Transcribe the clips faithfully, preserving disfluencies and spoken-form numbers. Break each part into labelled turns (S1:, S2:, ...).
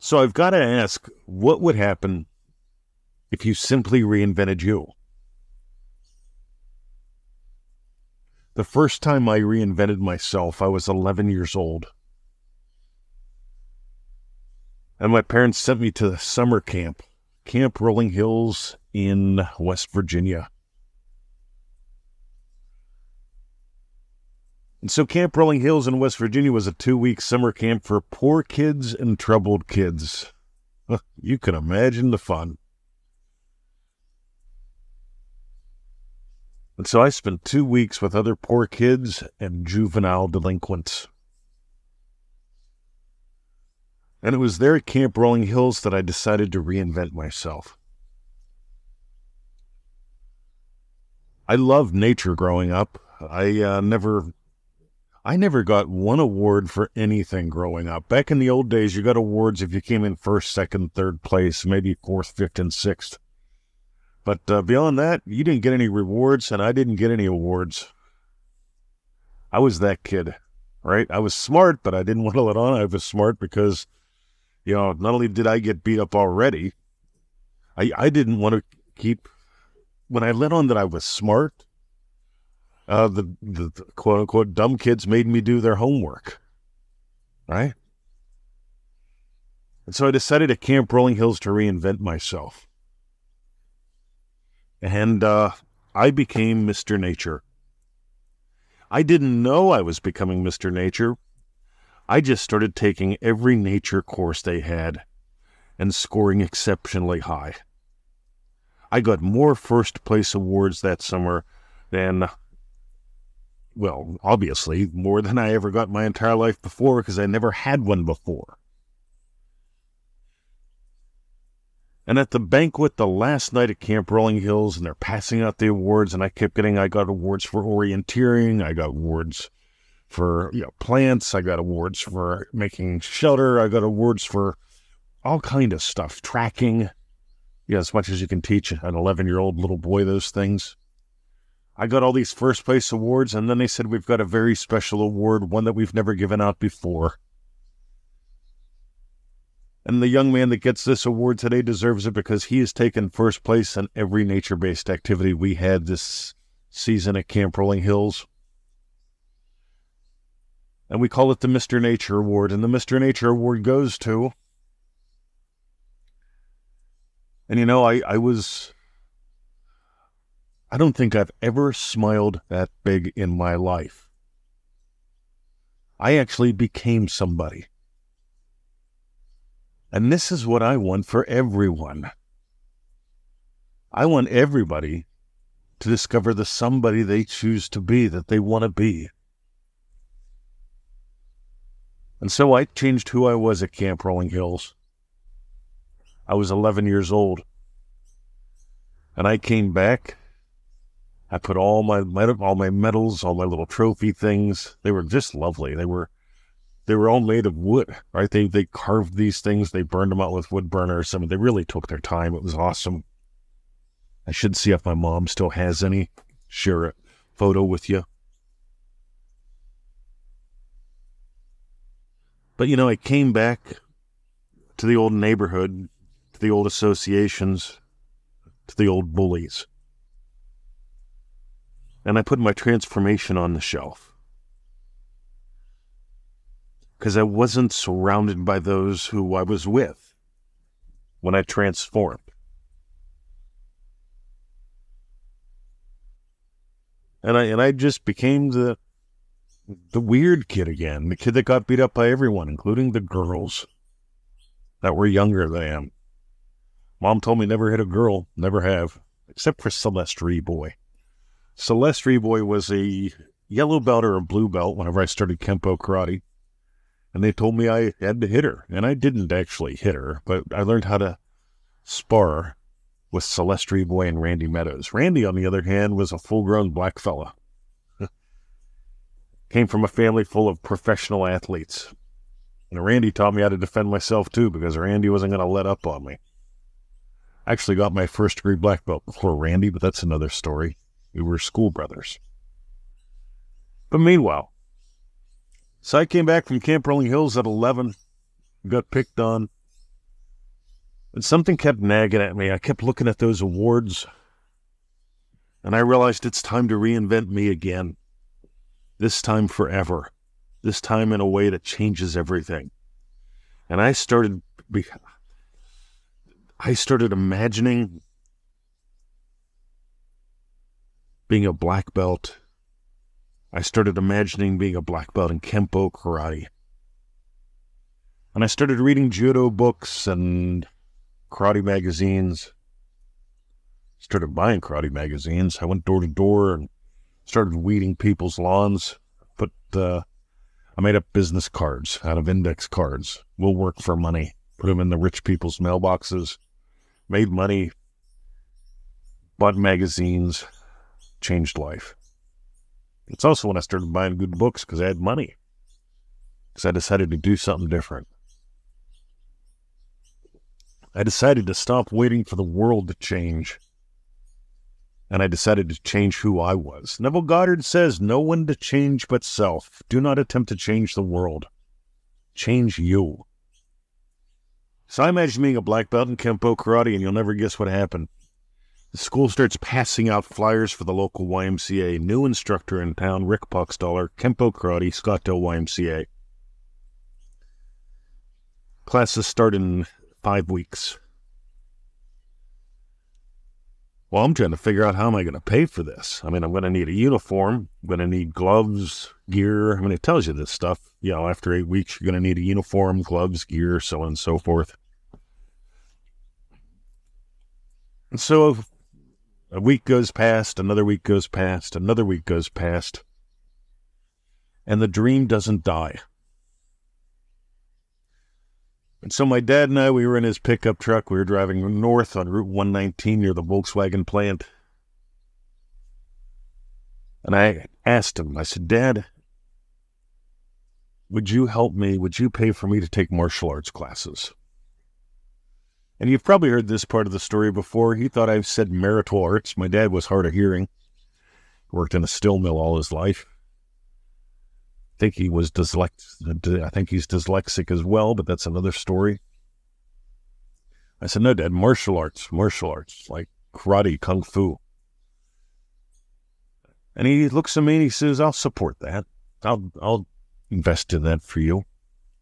S1: So I've got to ask, what would happen if you simply reinvented you? The first time I reinvented myself, I was eleven years old. And my parents sent me to summer camp, Camp Rolling Hills in West Virginia. And so Camp Rolling Hills in West Virginia was a two-week summer camp for poor kids and troubled kids. You can imagine the fun. And so I spent two weeks with other poor kids and juvenile delinquents. And it was there at Camp Rolling Hills that I decided to reinvent myself. I loved nature growing up. I uh, never... I never got one award for anything growing up. Back in the old days, you got awards if you came in first, second, third place, maybe fourth, fifth, and sixth. But uh, beyond that, you didn't get any rewards, and I didn't get any awards. I was that kid, right? I was smart, but I didn't want to let on I was smart because, you know, not only did I get beat up already, I, I didn't want to keep... When I let on that I was smart, Uh, the, the, the quote-unquote dumb kids made me do their homework, right? And so I decided at Camp Rolling Hills to reinvent myself. And uh, I became Mister Nature. I didn't know I was becoming Mister Nature. I just started taking every nature course they had and scoring exceptionally high. I got more first-place awards that summer than... Well, obviously, more than I ever got my entire life before because I never had one before. And at the banquet the last night at Camp Rolling Hills, and they're passing out the awards, and I kept getting, I got awards for orienteering, I got awards for, you know, plants, I got awards for making shelter, I got awards for all kind of stuff, tracking, you know, as much as you can teach an eleven-year-old little boy those things. I got all these first place awards, and then they said, we've got a very special award, one that we've never given out before. And the young man that gets this award today deserves it because he has taken first place in every nature-based activity we had this season at Camp Rolling Hills. And we call it the Mister Nature Award, and the Mister Nature Award goes to... And you know, I, I was... I don't think I've ever smiled that big in my life. I actually became somebody. And this is what I want for everyone. I want everybody to discover the somebody they choose to be, that they want to be. And so I changed who I was at Camp Rolling Hills. I was eleven years old. And I came back. I put all my all my medals, all my little trophy things. They were just lovely. They were they were all made of wood, right? They they carved these things. They burned them out with wood burners. I mean, they really took their time. It was awesome. I should see if my mom still has any. Share a photo with you. But you know, I came back to the old neighborhood, to the old associations, to the old bullies. And I put my transformation on the shelf. Because I wasn't surrounded by those who I was with when I transformed. And I and I just became the the weird kid again, the kid that got beat up by everyone, including the girls that were younger than I am. Mom told me never hit a girl, never have, except for Celeste Reboy. Celeste Reboy was a yellow belt or a blue belt whenever I started Kempo Karate. And they told me I had to hit her. And I didn't actually hit her, but I learned how to spar with Celeste Reboy and Randy Meadows. Randy, on the other hand, was a full-grown black fella. Came from a family full of professional athletes. And Randy taught me how to defend myself, too, because Randy wasn't going to let up on me. I actually got my first-degree black belt before Randy, but that's another story. We were school brothers. But meanwhile, so I came back from Camp Rolling Hills at eleven, got picked on, And something kept nagging at me. I kept looking at those awards, and I realized it's time to reinvent me again. This time forever. This time in a way that changes everything. And I started, I started imagining being a black belt. I started imagining being a black belt in Kempo karate. And I started reading judo books and karate magazines. Started buying karate magazines. I went door to door and started weeding people's lawns. Put, uh, I made up business cards out of index cards. We'll work for money. Put them in the rich people's mailboxes. Made money. Bought magazines. Changed life. It's also when I started buying good books because I had money. Because I decided to do something different. I decided to stop waiting for the world to change. And I decided to change who I was. Neville Goddard says, no one to change but self. Do not attempt to change the world. Change you. So I imagine being a black belt in Kempo karate, and you'll never guess what happened. The school starts passing out flyers for the local Y M C A. New instructor in town, Rick Poxtaller, Kempo karate, Scottsdale Y M C A. Classes start in five weeks. Well, I'm trying to figure out how am I going to pay for this. I mean, I'm going to need a uniform. I'm going to need gloves, gear. I mean, it tells you this stuff. You know, after eight weeks, you're going to need a uniform, gloves, gear, so on and so forth. And so a week goes past, another week goes past, another week goes past, and the dream doesn't die. And so my dad and I, we were in his pickup truck. We were driving north on Route one nineteen near the Volkswagen plant. And I asked him, I said, Dad, would you help me? Would you pay for me to take martial arts classes? And you've probably heard this part of the story before. He thought I said marital arts. My dad was hard of hearing. Worked in a steel mill all his life. I think he was dyslexic. I think he's dyslexic as well, but that's another story. I said, no, Dad, martial arts, martial arts, like karate, kung fu. And he looks at me and he says, I'll support that. I'll, I'll invest in that for you.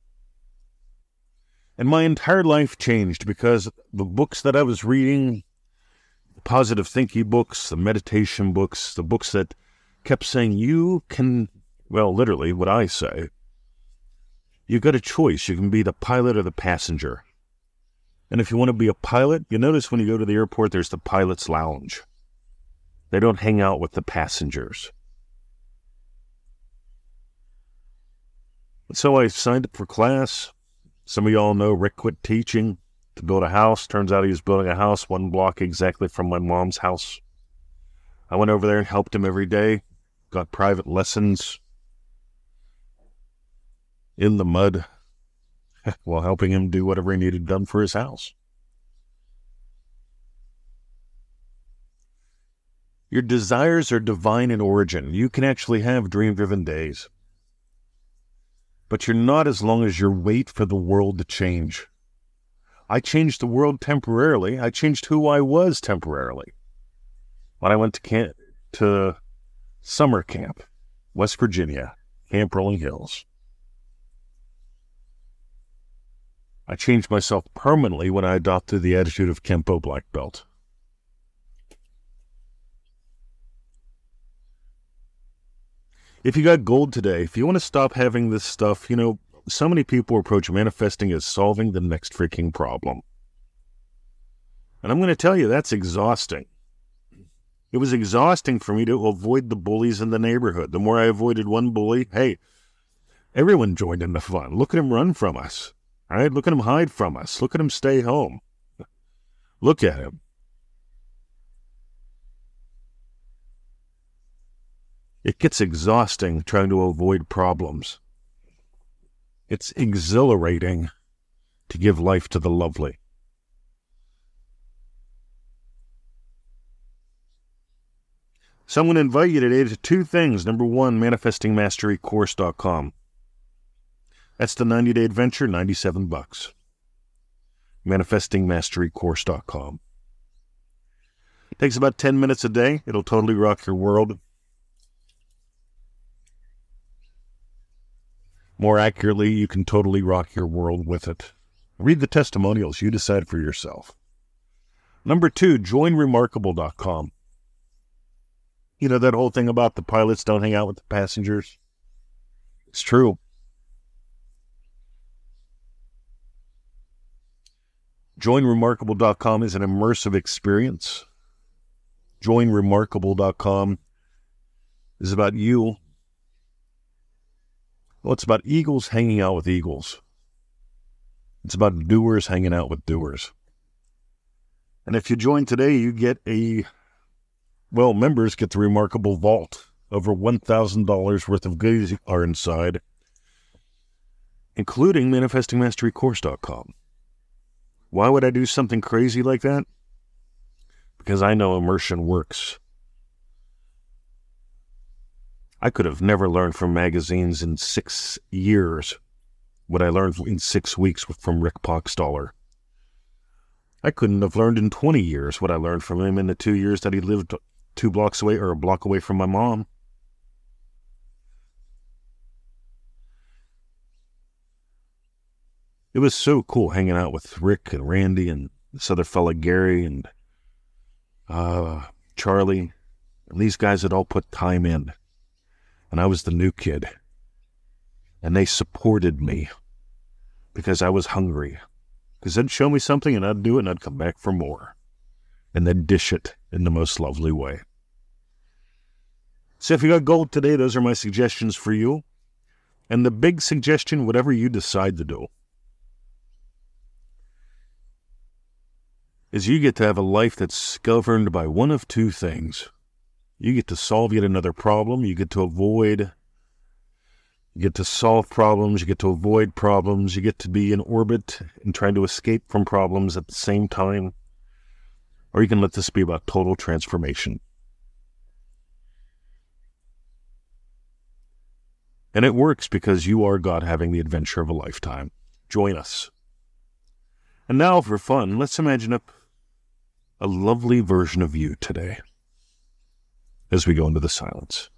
S1: And my entire life changed because the books that I was reading, the positive thinking books, the meditation books, the books that kept saying, you can, well, literally what I say, you've got a choice. You can be the pilot or the passenger. And if you want to be a pilot, you notice when you go to the airport, there's the pilot's lounge. They don't hang out with the passengers. So I signed up for class. Some of y'all know Rick quit teaching to build a house. Turns out he was building a house one block exactly from my mom's house. I went over there and helped him every day. Got private lessons in the mud while helping him do whatever he needed done for his house. Your desires are divine in origin. You can actually have dream-driven days. But you're not as long as you wait for the world to change. I changed the world temporarily. I changed who I was temporarily. When I went to camp, to summer camp, West Virginia, Camp Rolling Hills. I changed myself permanently when I adopted the attitude of Kempo Black Belt. If you got gold today, if you want to stop having this stuff, you know, so many people approach manifesting as solving the next freaking problem. And I'm going to tell you, that's exhausting. It was exhausting for me to avoid the bullies in the neighborhood. The more I avoided one bully, hey, everyone joined in the fun. Look at him run from us. All right? Look at him hide from us. Look at him stay home. Look at him. It gets exhausting trying to avoid problems. It's exhilarating to give life to the lovely. So I'm going to invite you today to two things. Number one, manifesting mastery course dot com. That's the ninety-day adventure, ninety-seven bucks. manifesting mastery course dot com. It takes about ten minutes a day. It'll totally rock your world. More accurately, you can totally rock your world with it. Read the testimonials. You decide for yourself. Number two, join remarkable dot com. You know that whole thing about the pilots don't hang out with the passengers? It's true. join remarkable dot com is an immersive experience. join remarkable dot com is about you. Well, it's about eagles hanging out with eagles. It's about doers hanging out with doers. And if you join today, you get a, well, members get the Remarkable Vault. Over one thousand dollars worth of goodies are inside, including manifesting mastery course dot com. Why would I do something crazy like that? Because I know immersion works. I could have never learned from magazines in six years what I learned in six weeks from Rick Poxtaller. I couldn't have learned in twenty years what I learned from him in the two years that he lived two blocks away or a block away from my mom. It was so cool hanging out with Rick and Randy and this other fella, Gary, and uh, Charlie. And these guys had all put time in. And I was the new kid. And they supported me because I was hungry. Because they'd show me something and I'd do it and I'd come back for more. And then dish it in the most lovely way. So if you got gold today, those are my suggestions for you. And the big suggestion, whatever you decide to do, is you get to have a life that's governed by one of two things. You get to solve yet another problem. You get to avoid, you get to solve problems. You get to avoid problems. You get to be in orbit and trying to escape from problems at the same time. Or you can let this be about total transformation. And it works because you are God having the adventure of a lifetime. Join us. And now for fun, let's imagine a, a lovely version of you today as we go into the silence.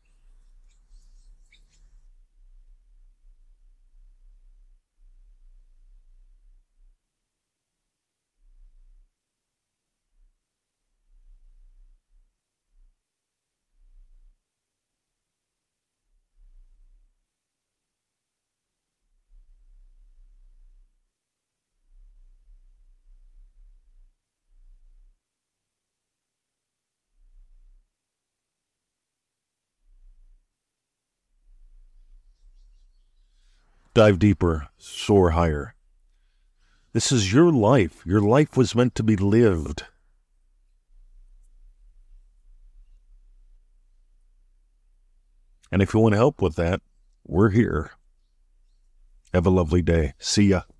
S1: Dive deeper, soar higher. This is your life. Your life was meant to be lived. And if you want to help with that, we're here. Have a lovely day. See ya.